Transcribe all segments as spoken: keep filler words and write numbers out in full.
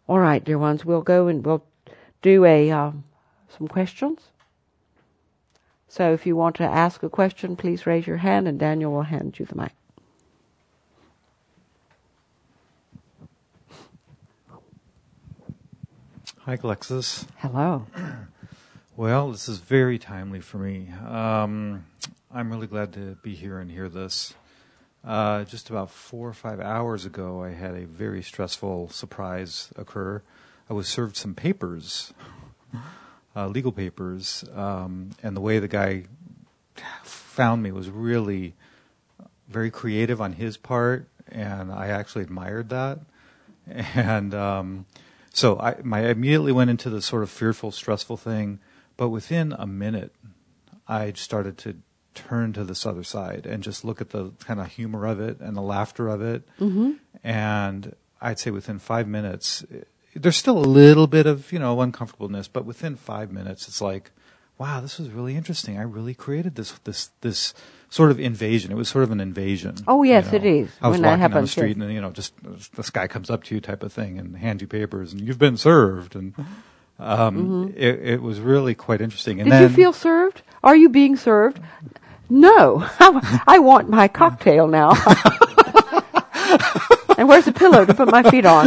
All right, dear ones, we'll go and we'll do a um, some questions. So if you want to ask a question, please raise your hand and Daniel will hand you the mic. Hi, Alexis. Hello. Well, this is very timely for me. Um, I'm really glad to be here and hear this. Uh, just about four or five hours ago, I had a very stressful surprise occur. I was served some papers, uh, legal papers, um, and the way the guy found me was really very creative on his part, and I actually admired that. And um, so I, my, I immediately went into the sort of fearful, stressful thing, but within a minute, I started to turn to this other side and just look at the kind of humor of it and the laughter of it. Mm-hmm. And I'd say within five minutes, there's still a little bit of, you know, uncomfortableness, but within five minutes, it's like, wow, this was really interesting. I really created this, this, this sort of invasion. It was sort of an invasion. Oh, yes, you know. it is. I was when walking that down the happens, street yes. and, you know, just this guy comes up to you type of thing and hands you papers and you've been served. And um, mm-hmm. it, it was really quite interesting. And Did then, you feel served? Are you being served? No. I want my cocktail now. And where's the pillow to put my feet on?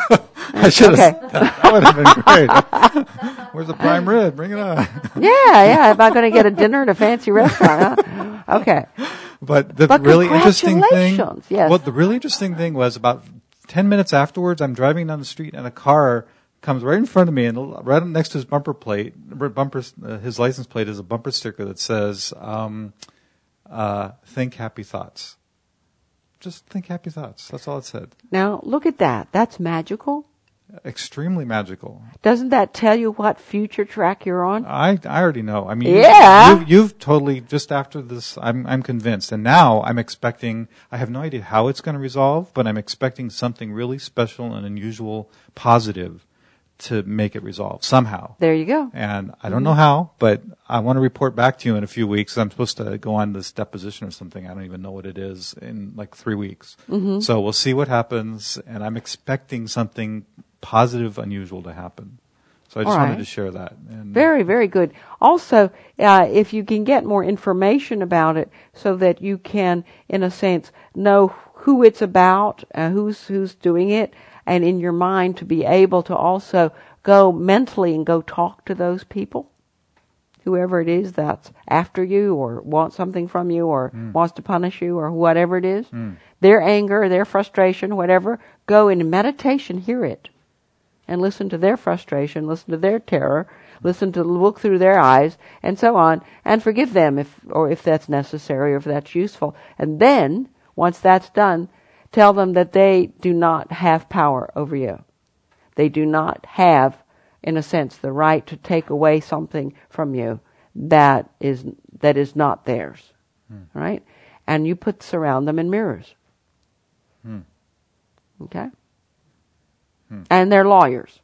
I should have. Okay. That would have been great. Where's the prime rib? Bring it on. Yeah, yeah. Am I going to get a dinner at a fancy restaurant? Huh? Okay. But the But really interesting thing, congratulations, yes. well, the really interesting thing was about ten minutes afterwards, I'm driving down the street and a car comes right in front of me, and right next to his bumper plate, bumper, uh, his license plate is a bumper sticker that says, um, uh, "Think happy thoughts." Just think happy thoughts. That's all it said. Now, look at that. That's magical. Extremely magical. Doesn't that tell you what future track you're on? I I already know. I mean, Yeah. you, you've totally just after this. I'm I'm convinced, and now I'm expecting. I have no idea how it's going to resolve, but I'm expecting something really special and unusual, positive, to make it resolve somehow. There you go. And I don't know how, but I want to report back to you in a few weeks. I'm supposed to go on this deposition or something. I don't even know what it is in like three weeks. Mm-hmm. So we'll see what happens, and I'm expecting something positive, unusual to happen. So I just All wanted right. to share that. And Very, very good. Also, uh, if you can get more information about it so that you can, in a sense, know who it's about, uh, who's who's doing it, and in your mind to be able to also go mentally and go talk to those people, whoever it is that's after you or wants something from you or mm. wants to punish you or whatever it is, mm. their anger, their frustration, whatever, go in meditation, hear it. And listen to their frustration, listen to their terror, listen to look through their eyes, and so on, and forgive them if, or if that's necessary, or if that's useful. And then, once that's done, tell them that they do not have power over you. They do not have, in a sense, the right to take away something from you that is that is not theirs, hmm. right? And you put surround them in mirrors. Hmm. Okay. Hmm. And they're lawyers.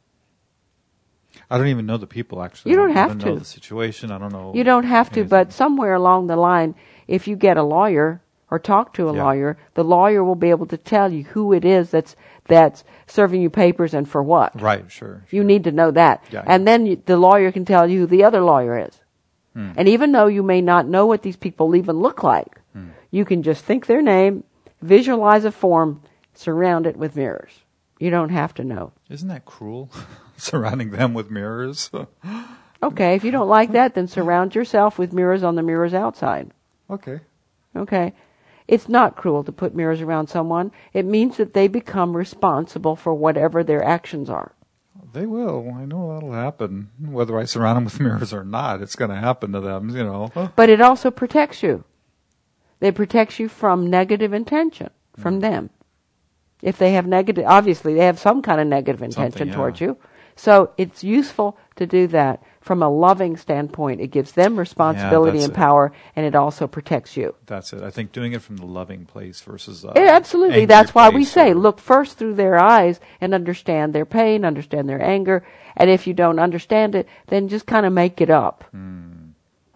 I don't even know the people, actually. You don't I have don't to. know the situation. I don't know. You don't have to, anything. but somewhere along the line, if you get a lawyer or talk to a Yeah. lawyer, the lawyer will be able to tell you who it is that's that's serving you papers and for what. Right, sure. You sure. need to know that. Yeah, and yeah. then you, the lawyer can tell you who the other lawyer is. Hmm. And even though you may not know what these people even look like, hmm. you can just think their name, visualize a form, surround it with mirrors. You don't have to know. Isn't that cruel? Surrounding them with mirrors? Okay, if you don't like that, then surround yourself with mirrors on the mirrors outside. Okay. Okay. It's not cruel to put mirrors around someone. It means that they become responsible for whatever their actions are. They will. I know that'll happen. Whether I surround them with mirrors or not, it's going to happen to them, you know. But it also protects you. It protects you from negative intention from mm. them. If they have negative, obviously they have some kind of negative intention yeah. towards you. So it's useful to do that from a loving standpoint. It gives them responsibility yeah, and it. power, and it also protects you. That's it. I think doing it from the loving place versus uh, yeah, absolutely. angry That's why we place say or, look first through their eyes and understand their pain, understand their anger, and if you don't understand it, then just kind of make it up. Hmm.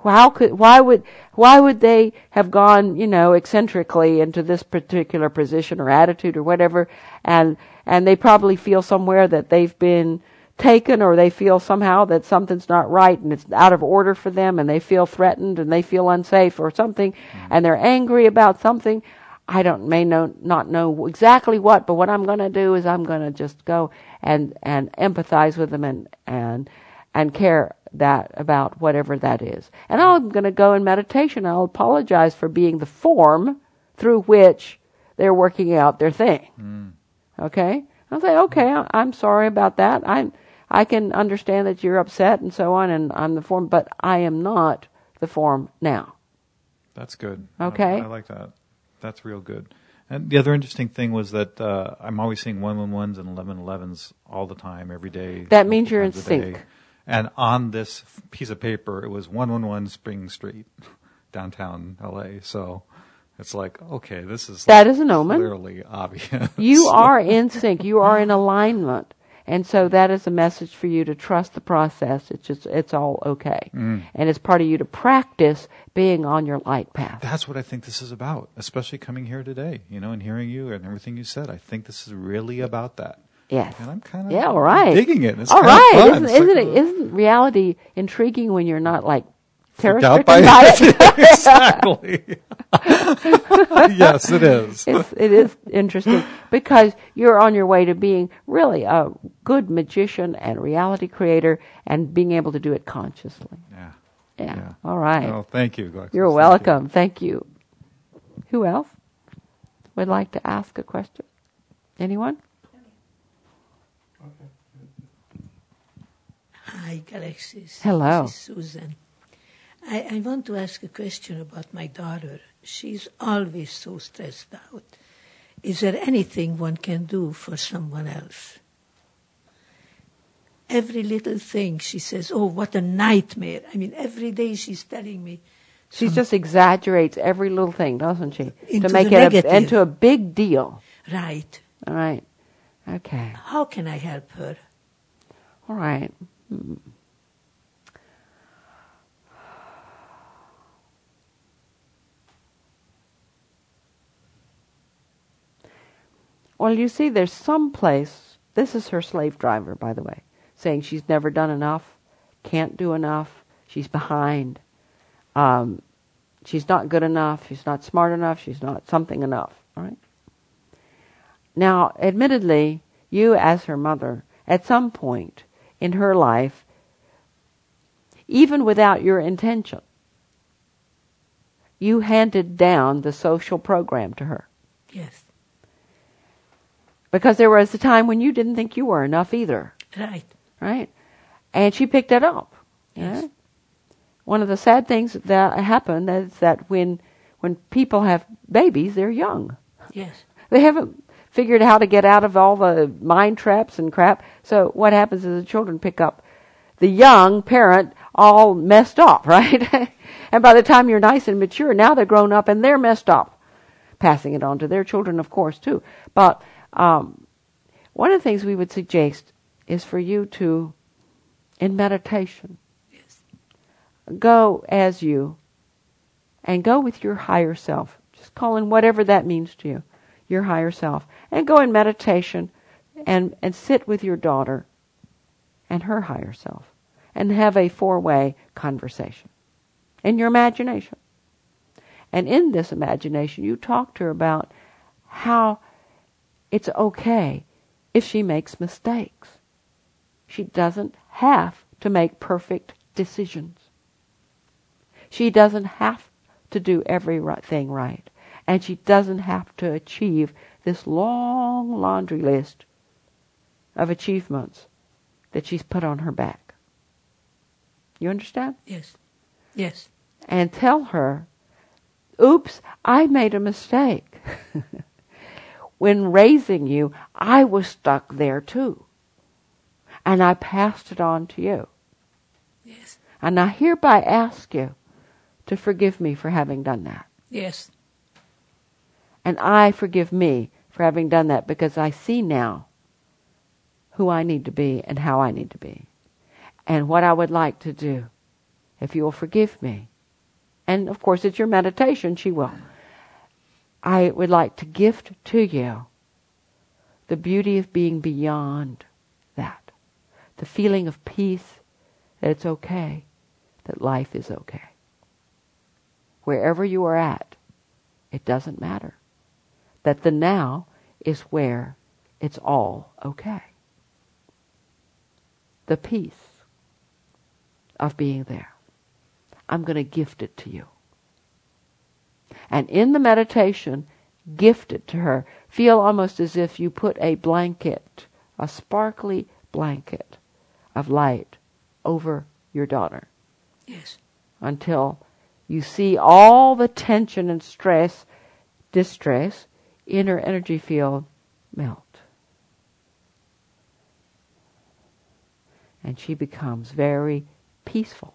How could, why would, why would they have gone, you know, eccentrically into this particular position or attitude or whatever, and, and they probably feel somewhere that they've been taken, or they feel somehow that something's not right and it's out of order for them, and they feel threatened and they feel unsafe or something, mm. and they're angry about something. I don't, may know, not know exactly what, but what I'm going to do is I'm going to just go and, and empathize with them and, and, and care that about whatever that is. And I'm going to go in meditation. I'll apologize for being the form through which they're working out their thing. Mm. Okay? I'll say, okay, I'm sorry about that. I I can understand that you're upset and so on, and I'm the form, but I am not the form now. That's good. Okay? I, I like that. That's real good. And the other interesting thing was that uh, I'm always seeing one one ones and eleven elevens all the time, every day. That means you're in sync. Day. And on this piece of paper, it was one one one Spring Street, downtown L A. So it's like, okay, this is that like is an omen. Clearly obvious. You are in sync. You are in alignment. And so that is a message for you to trust the process. It's just, it's all okay. Mm. And it's part of you to practice being on your light path. That's what I think this is about, especially coming here today, you know, and hearing you and everything you said. I think this is really about that. Yes. And I'm kind of yeah, all right. digging it. It's all kind right. of fun. Isn't, isn't, like, it, isn't reality intriguing when you're not like terror-stricken by, by it? Exactly. Yes, it is. It's, it is interesting because you're on your way to being really a good magician and reality creator and being able to do it consciously. Yeah. Yeah. yeah. All right. Well, thank you, Alexis. You're welcome. Thank you. Thank you. Who else would like to ask a question? Anyone? Hi, Galaxies. Hello. This is Susan. I, I want to ask a question about my daughter. She's always so stressed out. Is there anything one can do for someone else? Every little thing she says, oh, what a nightmare. I mean, every day she's telling me. She just exaggerates every little thing, doesn't she? Into to make the it negative. a, into a big deal. Right. All right. Okay. How can I help her? All right. Hmm. Well, you see, there's some place, this is her slave driver, by the way, saying she's never done enough, can't do enough, she's behind, um, she's not good enough, she's not smart enough, she's not something enough, all right? Now, admittedly, you as her mother, at some point in her life, even without your intention, you handed down the social program to her. Yes. Because there was a time when you didn't think you were enough either. Right. Right? And she picked it up. Yes. Yeah? One of the sad things that happen is that when when people have babies, they're young. Yes. They haven't figured out how to get out of all the mind traps and crap. So what happens is the children pick up the young parent all messed up, right? And by the time you're nice and mature, now they're grown up and they're messed up. Passing it on to their children, of course, too. But Um, one of the things we would suggest is for you to, in meditation, yes. go as you and go with your higher self. Just call in whatever that means to you, your higher self. And go in meditation and, and sit with your daughter and her higher self and have a four-way conversation in your imagination. And in this imagination, you talk to her about how it's okay if she makes mistakes. She doesn't have to make perfect decisions. She doesn't have to do everything right. And she doesn't have to achieve this long laundry list of achievements that she's put on her back. You understand? Yes. Yes. And tell her, oops, I made a mistake. When raising you, I was stuck there too. And I passed it on to you. Yes. And I hereby ask you to forgive me for having done that. Yes. And I forgive me for having done that because I see now who I need to be and how I need to be. And what I would like to do, if you will forgive me, and of course it's your meditation, she will. I would like to gift to you the beauty of being beyond that. The feeling of peace, that it's okay, that life is okay. Wherever you are at, it doesn't matter. That the now is where it's all okay. The peace of being there. I'm going to gift it to you. And in the meditation, gift it to her. Feel almost as if you put a blanket, a sparkly blanket of light over your daughter. Yes. Until you see all the tension and stress, distress in her energy field melt. And she becomes very peaceful.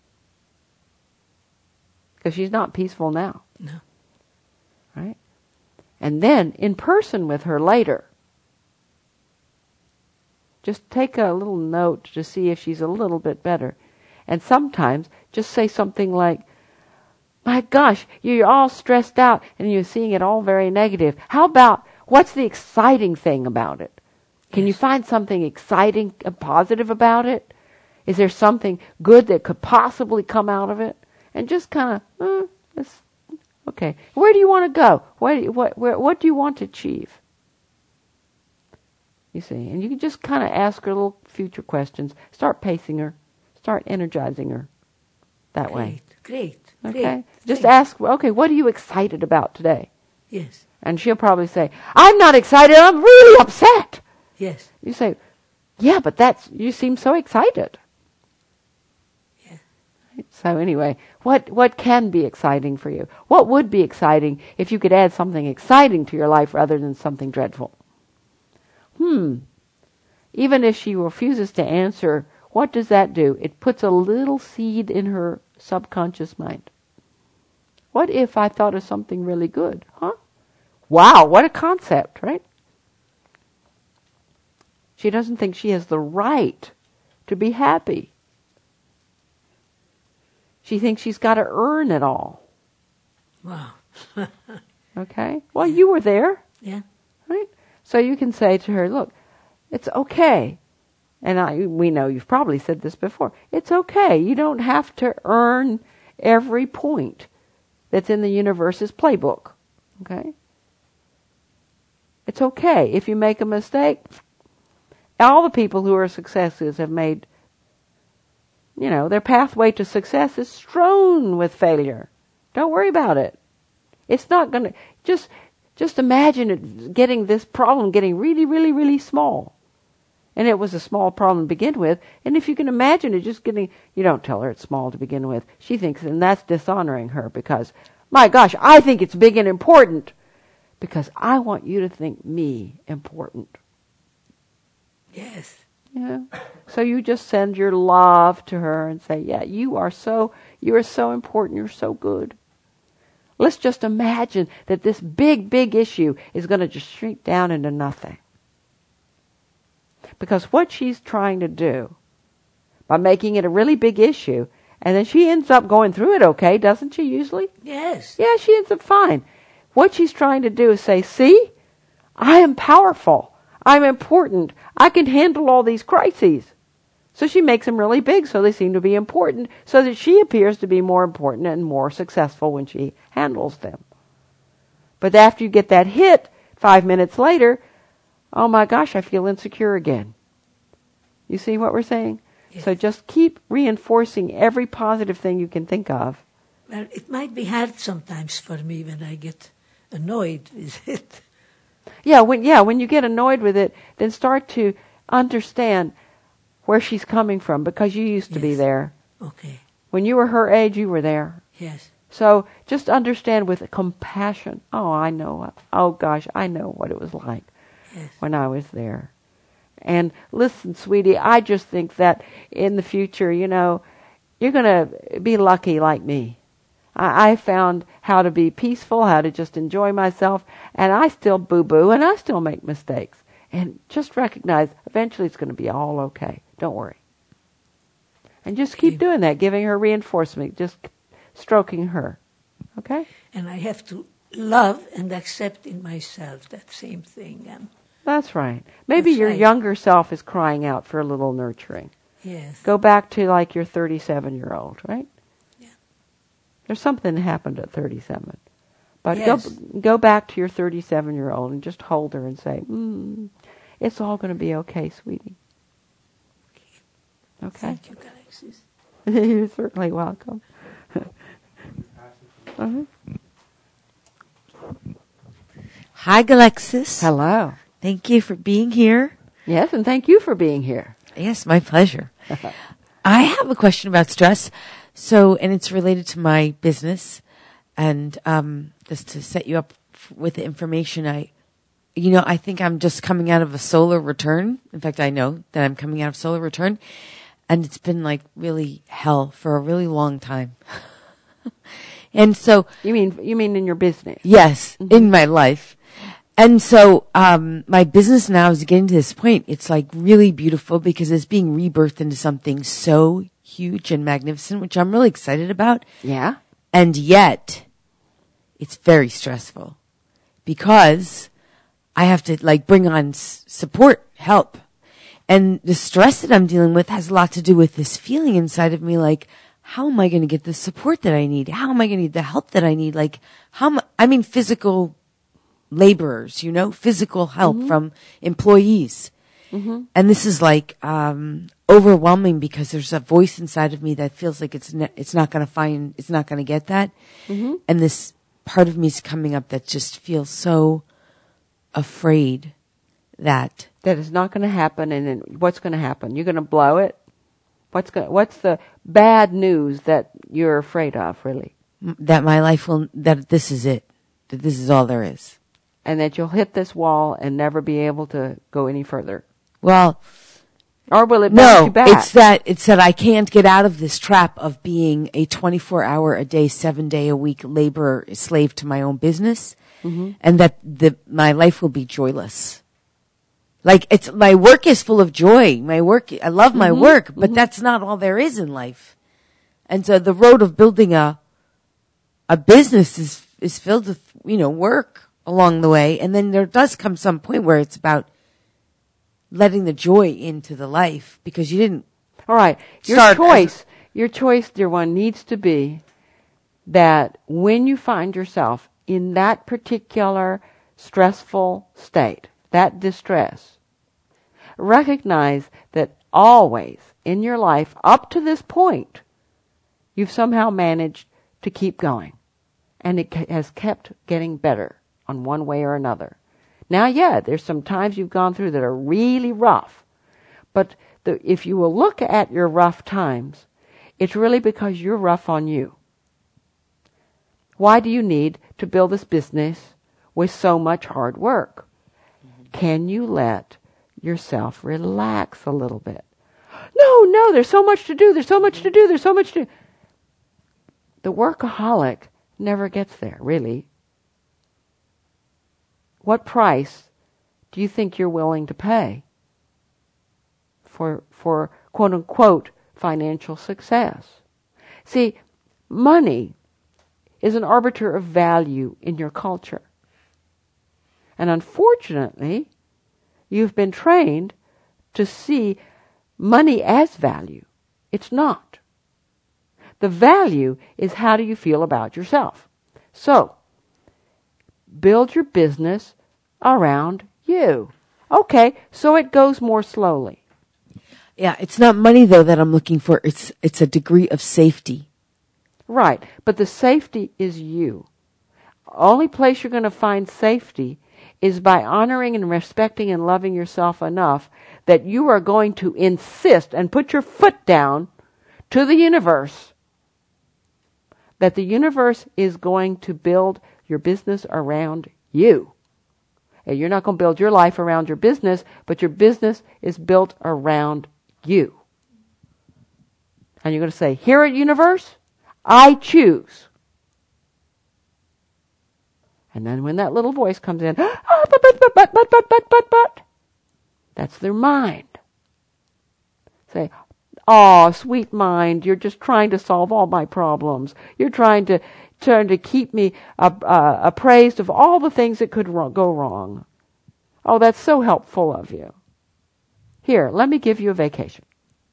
Because she's not peaceful now. No. Right? And then, in person with her later, just take a little note to see if she's a little bit better. And sometimes, just say something like, my gosh, you're all stressed out and you're seeing it all very negative. How about, what's the exciting thing about it? Can Yes. you find something exciting and positive about it? Is there something good that could possibly come out of it? And just kind of, uh, let's, okay. Where do you want to go? Where, do you- what, where, what do you want to achieve? You see, and you can just kind of ask her little future questions. Start pacing her. Start energizing her that Great, way. great, Okay? great. Just great. ask, okay, what are you excited about today? Yes, And she'll probably say, I'm not excited, I'm really upset. yes, You say, yeah, but that's, you seem so excited. yeah. So anyway, what, what can be exciting for you? What would be exciting if you could add something exciting to your life rather than something dreadful? Hmm. Even if she refuses to answer, what does that do? It puts a little seed in her subconscious mind. What if I thought of something really good? Huh? Wow, what a concept, right? She doesn't think she has the right to be happy. She thinks she's got to earn it all. Wow. Okay? Well, you were there, Yeah, right? So you can say to her, look, it's okay. And I, we know you've probably said this before. It's okay. You don't have to earn every point that's in the universe's playbook. Okay? It's okay. If you make a mistake, all the people who are successes have made, you know, their pathway to success is strewn with failure. Don't worry about it. It's not going to, just, just imagine it getting this problem getting really, really, really small. And it was a small problem to begin with. And if you can imagine it just getting, you don't tell her it's small to begin with. She thinks, and that's dishonoring her because, my gosh, I think it's big and important because I want you to think me important. yes, Yeah. So you just send your love to her and say, yeah, you are so, you are so important. You're so good. Let's just imagine that this big, big issue is going to just shrink down into nothing. Because what she's trying to do, by making it a really big issue, and then she ends up going through it okay, doesn't she usually? yes, Yeah, she ends up fine. What she's trying to do is say, see, I am powerful. I'm important. I can handle all these crises. So she makes them really big so they seem to be important, so that she appears to be more important and more successful when she handles them. But after you get that hit, five minutes later, oh my gosh, I feel insecure again. You see what we're saying? Yes. So just keep reinforcing every positive thing you can think of. Well, it might be hard sometimes for me when I get annoyed with it. Yeah, when yeah, when you get annoyed with it, then start to understand where she's coming from, because you used to be Yes. there. Okay, When you were her age, you were there. yes, So just understand with compassion. Oh, I know. Oh gosh, I know what it was like yes, when I was there. And listen, sweetie, I just think that in the future, you know, you're going to be lucky like me. I, I found how to be peaceful, how to just enjoy myself, and I still boo-boo, and I still make mistakes. And just recognize, eventually it's going to be all okay. Don't worry. And just keep Okay. doing that, giving her reinforcement. Just stroking her. Okay? And I have to love and accept in myself that same thing. And That's right. Maybe That's your right. younger self is crying out for a little nurturing. yes. Go back to like your thirty-seven-year-old, right? Yeah. There's something that happened at thirty-seven. But Yes. go go back to your thirty-seven-year-old and just hold her and say, mm, it's all going to be okay, sweetie. Okay? Thank you, Galaxies. You're certainly welcome. uh-huh. Hi, Galexis. Hello. Thank you for being here. Yes, and thank you for being here. Yes, my pleasure. I have a question about stress. So, and it's related to my business. And um, just to set you up f- with the information, I, you know, I think I'm just coming out of a solar return. In fact, I know that I'm coming out of solar return. And it's been like really hell for a really long time. And so, You mean you mean in your business? yes, in my life. And so, um, my business now is getting to this point. It's like really beautiful because it's being rebirthed into something so huge and magnificent, which I'm really excited about. Yeah. And yet, it's very stressful because I have to like bring on s- support, help. And the stress that I'm dealing with has a lot to do with this feeling inside of me like, how am I going to get the support that I need? How am I going to get the help that I need? Like, how am I, I mean, physical laborers, you know, physical help Mm-hmm. from employees. Mm-hmm. And this is like, um, overwhelming because there's a voice inside of me that feels like it's ne- it's not going to find, it's not going to get that. Mm-hmm. And this part of me is coming up that just feels so afraid that, That is not going to happen, and then what's going to happen? You're going to blow it? What's going? What's the bad news that you're afraid of, really? that my life will, that this is it, that this is all there is. And that you'll hit this wall and never be able to go any further? Well, Or will it bounce no, you back? it's that, it's that I can't get out of this trap of being a twenty-four hour a day, seven day a week laborer, slave to my own business, Mm-hmm. and that the, my life will be joyless. Like it's, my work is full of joy. My work, I love my Mhm. work, but Mhm. that's not all there is in life. And so the road of building a, a business is, is filled with, you know, work along the way. And then there does come some point where it's about letting the joy into the life because you didn't. All right. Your Start as choice, your choice, dear one, needs to be that when you find yourself in that particular stressful state, that distress, recognize that always in your life, up to this point, you've somehow managed to keep going. And it ca- has kept getting better on one way or another. Now, yeah, there's some times you've gone through that are really rough. But the, if you will look at your rough times, it's really because you're rough on you. Why do you need to build this business with so much hard work? Can you let yourself relax a little bit? No, no, there's so much to do, there's so much to do, there's so much to do. The workaholic never gets there, really. What price do you think you're willing to pay for, for quote unquote financial success? See, money is an arbiter of value in your culture. And unfortunately, you've been trained to see money as value. It's not. The value is how do you feel about yourself. So, build your business around you. Okay, so it goes more slowly. Yeah, it's not money though that I'm looking for. It's, it's a degree of safety. Right, but the safety is you. Only place you're going to find safety is by honoring and respecting and loving yourself enough that you are going to insist and put your foot down to the universe that the universe is going to build your business around you. And you're not going to build your life around your business, but your business is built around you. And you're going to say, here at universe, I choose. And then when that little voice comes in, oh, but, but, but, but, but, but, but, but, but, that's their mind. Say, "Oh, sweet mind, you're just trying to solve all my problems. You're trying to trying to keep me uh, uh, appraised of all the things that could ro- go wrong. Oh, that's so helpful of you. Here, let me give you a vacation.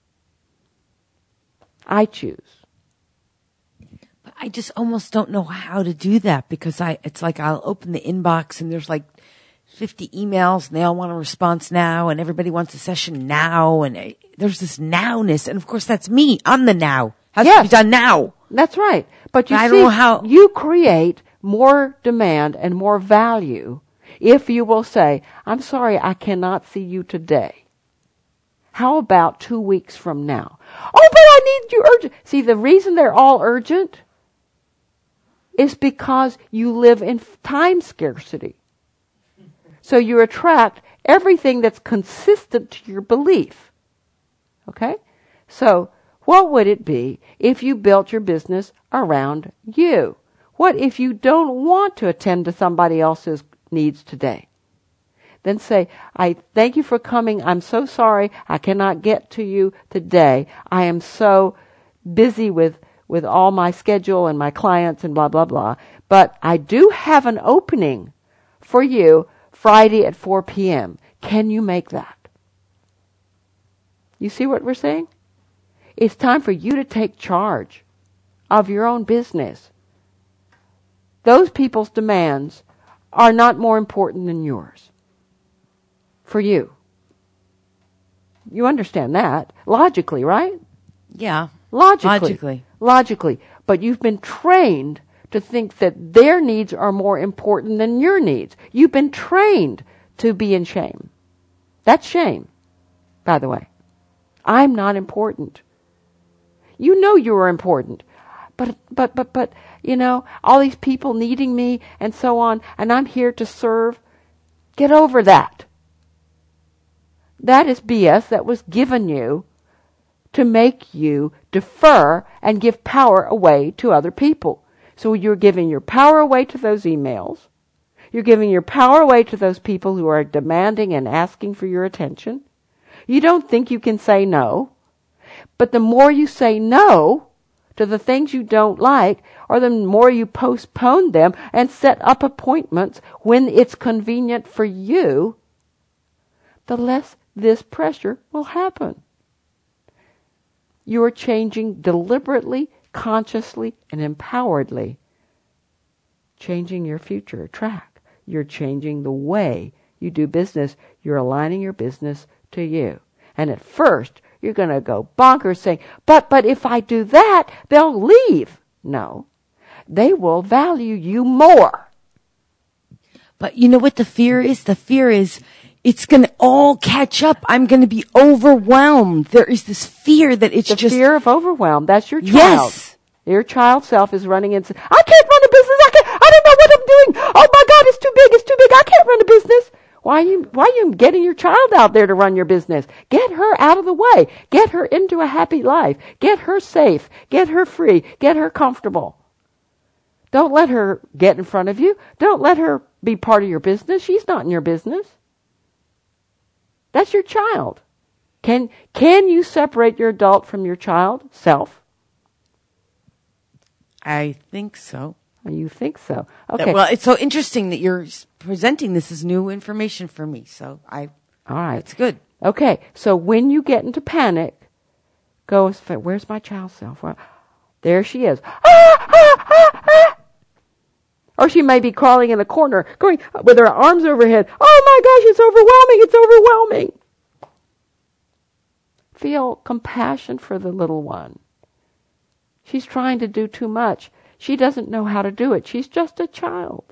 I choose." But I just almost don't know how to do that because I, it's like I'll open the inbox and there's like fifty emails and they all want a response now and everybody wants a session now and I, there's this nowness and of course that's me. I'm the now. Has Yes. to be done now. That's right. But you I see, don't know how- you create more demand and more value if you will say, "I'm sorry, I cannot see you today. How about two weeks from now?" "Oh, but I need you urgent." See, the reason they're all urgent is because you live in time scarcity. So you attract everything that's consistent to your belief. Okay? So what would it be if you built your business around you? What if you don't want to attend to somebody else's needs today? Then say, "I thank you for coming. I'm so sorry I cannot get to you today. I am so busy with, with all my schedule and my clients and blah, blah, blah. But I do have an opening for you Friday at four p.m. Can you make that?" You see what we're saying? It's time for you to take charge of your own business. Those people's demands are not more important than yours. For you. You understand that logically, right? Yeah. Logically. Logically. Logically. But you've been trained to think that their needs are more important than your needs. You've been trained to be in shame. That's shame, by the way. I'm not important. You know you are important. But, but, but, but, you know, all these people needing me and so on, and I'm here to serve. Get over that. That is B S that was given you to make you defer and give power away to other people. So you're giving your power away to those emails. You're giving your power away to those people who are demanding and asking for your attention. You don't think you can say no. But the more you say no to the things you don't like, or the more you postpone them and set up appointments when it's convenient for you, the less this pressure will happen. You are changing deliberately, consciously, and empoweredly. Changing your future track. You're changing the way you do business. You're aligning your business to you. And at first, you're going to go bonkers saying, but, but if I do that, they'll leave. No. They will value you more. But you know what the fear is? The fear is it's going to all catch up. I'm going to be overwhelmed. There is this fear that it's the just... The fear of overwhelm. That's your child. Yes. Your child self is running into, "I can't run a business. I can't, I don't know what I'm doing. Oh my God, it's too big. It's too big. I can't run a business." Why are you, why are you getting your child out there to run your business? Get her out of the way. Get her into a happy life. Get her safe. Get her free. Get her comfortable. Don't let her get in front of you. Don't let her be part of your business. She's not in your business. That's your child. Can, can you separate your adult from your child self? I think so. You think so? Okay. Well, it's so interesting that you're presenting this as new information for me. So I, all right, it's good. Okay. So when you get into panic, go, "Where's my child self?" Well, there she is. Ah, ah, ah, ah. Or she may be crawling in the corner, going with her arms overhead. "Oh my gosh, it's overwhelming! It's overwhelming!" Feel compassion for the little one. She's trying to do too much. She doesn't know how to do it. She's just a child.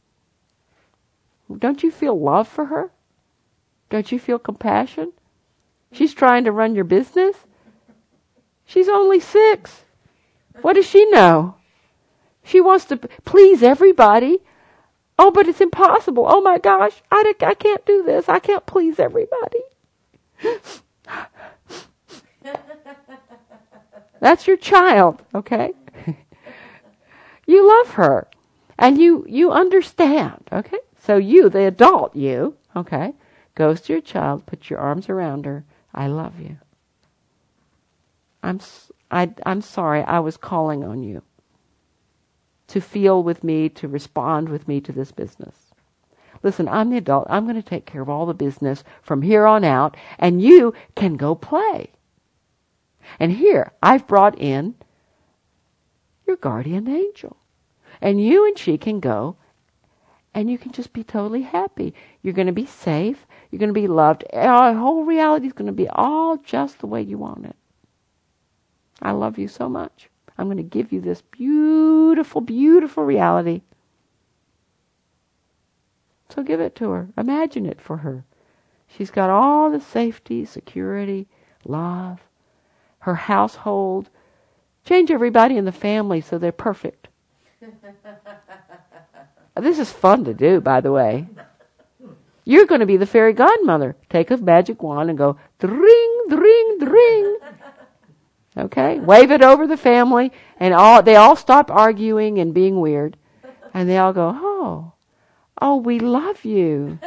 Don't you feel love for her? Don't you feel compassion? She's trying to run your business. She's only six. What does she know? She wants to please everybody. Oh, but it's impossible. Oh my gosh, I, I can't do this. I can't please everybody. That's your child, okay? You love her. And you, you understand, okay? So you, the adult you, okay, goes to your child, put your arms around her. "I love you. I'm, s- I, I'm sorry, I was calling on you to feel with me, to respond with me to this business. Listen, I'm the adult. I'm going to take care of all the business from here on out, and you can go play. And here, I've brought in your guardian angel. And you and she can go, and you can just be totally happy. You're going to be safe. You're going to be loved. Our whole reality is going to be all just the way you want it. I love you so much. I'm going to give you this beautiful, beautiful reality. So give it to her. Imagine it for her. She's got all the safety, security, love, her household. Change everybody in the family so they're perfect. This is fun to do, by the way. You're going to be the fairy godmother. Take a magic wand and go, dring, dring, dring. Okay? Wave it over the family, and all they all stop arguing and being weird. And they all go, oh, oh, we love you.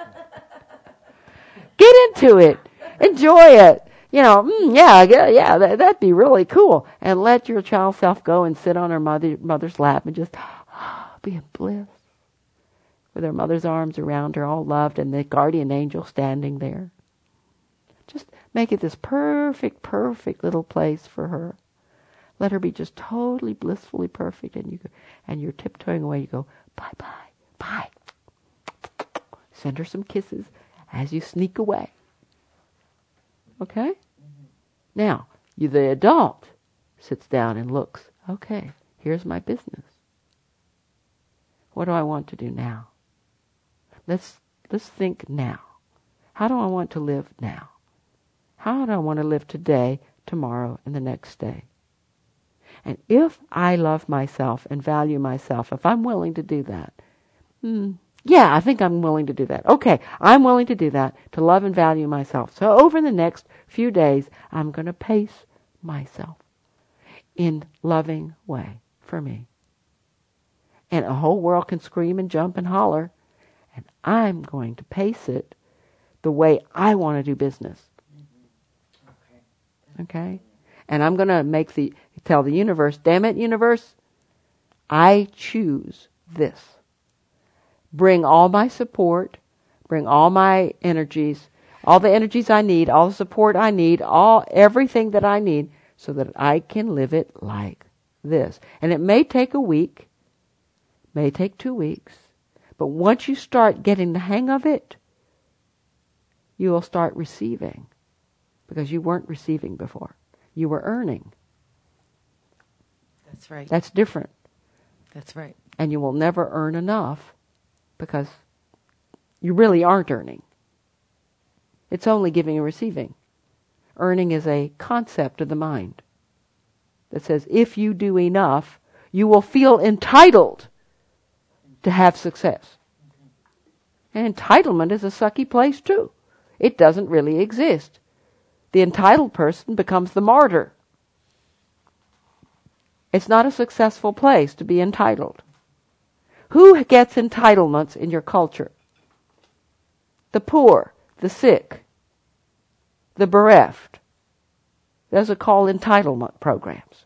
Get into it. Enjoy it. You know, mm, yeah, yeah, yeah that, that'd be really cool. And let your child self go and sit on her mother, mother's lap and just oh, be in bliss. With her mother's arms around her, all loved, and the guardian angel standing there. Just make it this perfect, perfect little place for her. Let her be just totally blissfully perfect, and you go, and you're tiptoeing away. You go, bye, bye, bye. Send her some kisses as you sneak away. Okay? Mm-hmm. Now, you, the adult, sits down and looks. Okay, here's my business. What do I want to do now? Let's let's think now. How do I want to live now? How do I want to live today, tomorrow, and the next day? And if I love myself and value myself, if I'm willing to do that, hmm, yeah, I think I'm willing to do that. Okay, I'm willing to do that, to love and value myself. So over the next few days, I'm going to pace myself in loving way for me. And a whole world can scream and jump and holler, and I'm going to pace it the way I want to do business. Okay? And I'm going to make the, tell the universe, damn it, universe, I choose this. Bring all my support, bring all my energies, all the energies I need, all the support I need, all everything that I need, so that I can live it like this. And it may take a week, may take two weeks, but once you start getting the hang of it, you will start receiving, because you weren't receiving before. You were earning. That's right. That's different. That's right. And you will never earn enough, because you really aren't earning. It's only giving and receiving. Earning is a concept of the mind that says if you do enough, you will feel entitled to have success. And entitlement is a sucky place too. It doesn't really exist. The entitled person becomes the martyr. It's not a successful place to be entitled. Who gets entitlements in your culture? The poor, the sick, the bereft. Those are called entitlement programs.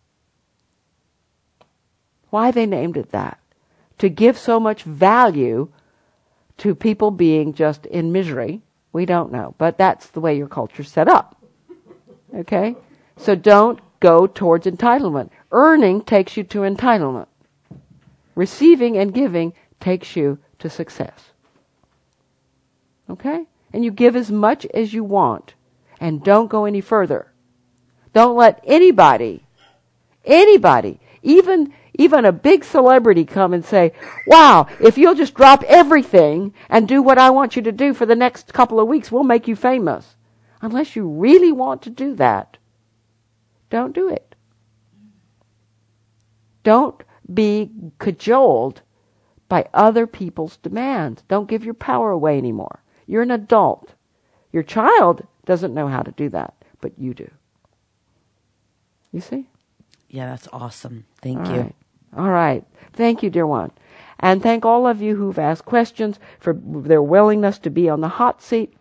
Why they named it that? To give so much value to people being just in misery. We don't know, but that's the way your culture's set up. Okay? So don't go towards entitlement. Earning takes you to entitlement. Receiving and giving takes you to success. Okay? And you give as much as you want, and don't go any further. Don't let anybody, anybody, even even a big celebrity come and say, wow, if you'll just drop everything and do what I want you to do for the next couple of weeks, we'll make you famous. Unless you really want to do that, don't do it. Don't be cajoled by other people's demands. Don't give your power away anymore. You're an adult. Your child doesn't know how to do that, but you do. You see? Yeah, that's awesome. Thank All you. Right. All right. Thank you, dear one. And thank all of you who've asked questions for their willingness to be on the hot seat.